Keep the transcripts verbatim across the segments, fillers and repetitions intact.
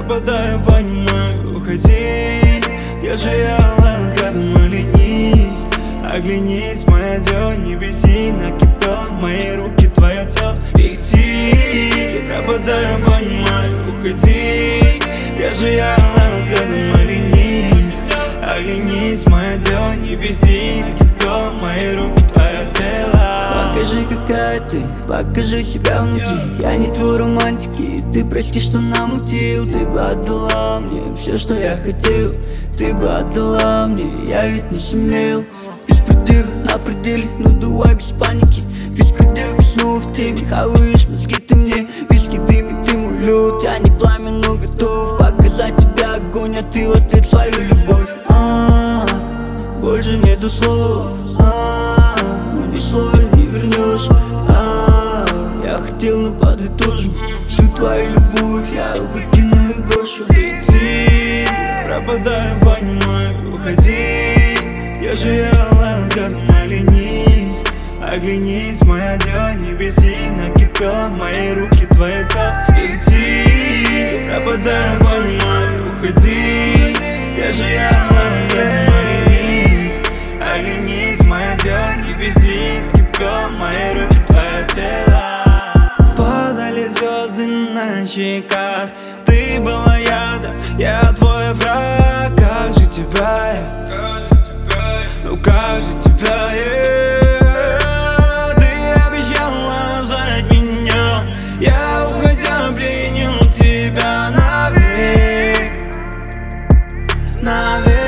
пропадаю, понимаю, уходи. Держи я взглядом, оглянись, оглянись, моя дело, не беси. Накипело мои руки, твое тело, идти. Пропадаю, понимаю, уходи. Держи я взглядом, оглянись, оглянись, моя дело, не беси. Накипело мои руки, твое тело. Покажи, какая ты, покажи себя внутри. Я не твой романтик, и ты прости, что намутил. Ты бы отдала мне все, что я хотел. Ты бы отдала мне, я ведь не сумел. Беспредел на пределе, ну давай без паники. Беспредел снова в теме, хаваешь мозги ты мне. Виски дымит, ты мой лед, я не пламя, но готов показать тебе огонь, а ты в ответ свою любовь. А-а-а, больше нету слов. А-а-а, ни слова не вернешь. А-а-а, я хотел, но подытожу всю твою любовь, я выкину и брошу. Иди, пропадаю, понимаю, уходи. Держи я взглядом, оглянись, оглянись, моя дело, не беси. Накипело мои руки, твое тело, иди. Пропадаю, понимаю, уходи. Держи я взглядом, оглянись, оглянись, моя дело, не беси. Накипело мои руки, твое тело. Падали звезды на щеках, ты была яда, я твой враг. Как же тебя я, ну как же тебя я? Ты обещала ждать меня, я уходя пленил тебя навек, навек.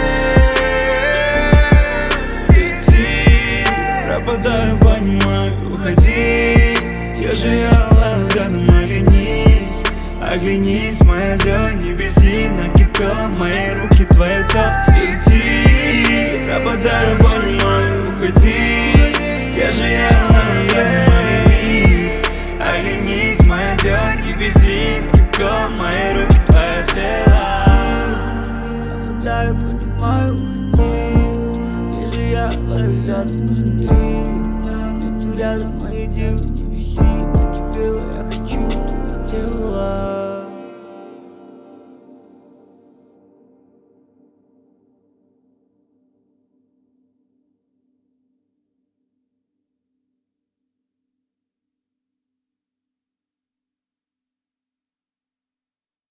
Иди, пропадаю, понимаю, уходи. Держи я взглядом, оглянись, оглянись, моя дело, не беси. Накипело мои руки, твое тело, иди. Пропадаю, понимаю, уходи. Держи я взглядом, оглянись, оглянись, моя дело, не беси. Накипело мои руки, твое тело. Пропадаю, понимаю, уходи. Держи я взглядом, смотри, ты рядом.